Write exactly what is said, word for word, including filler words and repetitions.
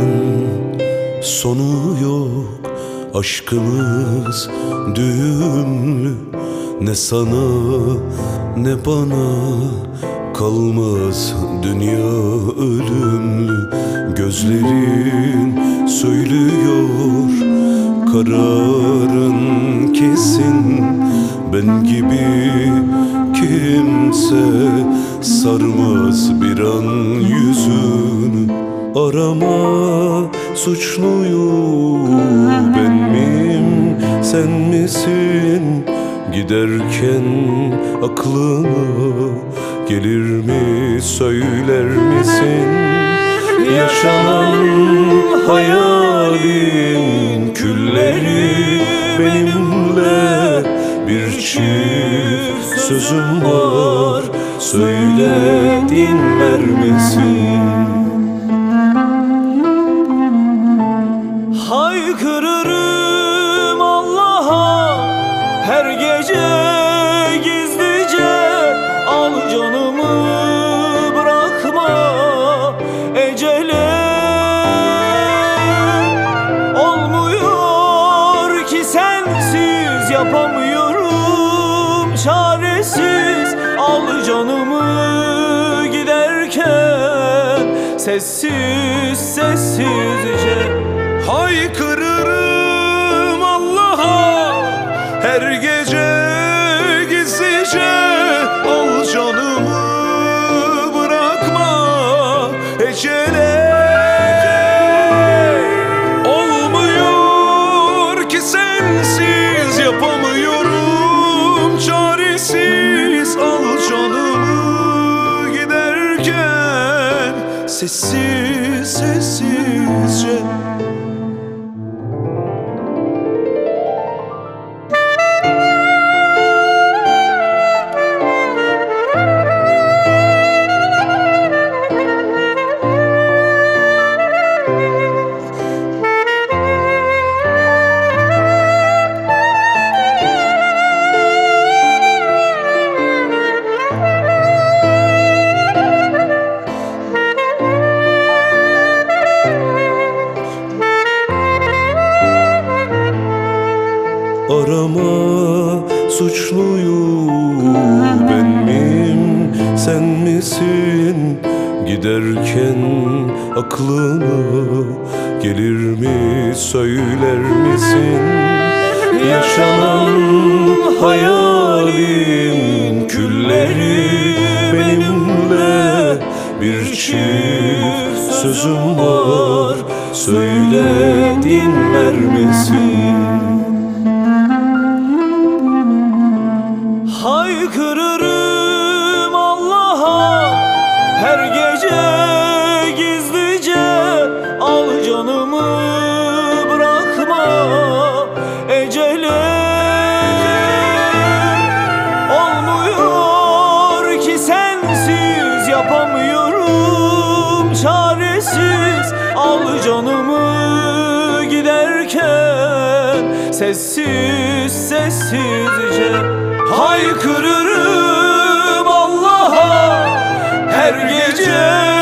Dünyanın sonu yok, aşkımız düğümlü. Ne sana ne bana kalmaz dünya ölümlü. Gözlerin söylüyor, kararın kesin. Ben gibi kimse sarmaz bir an yüzünü. Arama suçluyu, ben miyim sen misin? Giderken aklına gelir mi, söyler misin? Yaşanan hayalin külleri benimle. Bir çift sözüm var, söyle dinler misin? Haykırırım Allah'a her gece gizlice. Al canımı bırakma ecele. Olmuyor ki sensiz, yapamıyorum çaresiz. Al canımı giderken sessiz sessizce. Haykırırım Allah'a her gece gizlice. Al canımı bırakma ecele. Olmuyor ki sensiz, yapamıyorum çaresiz. Al canımı giderken sessiz sessizce. Arama suçluyu, ben miyim sen misin? Giderken aklına gelir mi, söyler misin? Yaşanan hayalin külleri benimle. Bir çift sözüm var, söyle dinler misin? Haykırırım Allah'a her gece gizlice. Al canımı bırakma ecele. Olmuyor ki sensiz, yapamıyorum çaresiz. Al canımı giderken sessiz sessizce. Haykırırım Allah'a her gece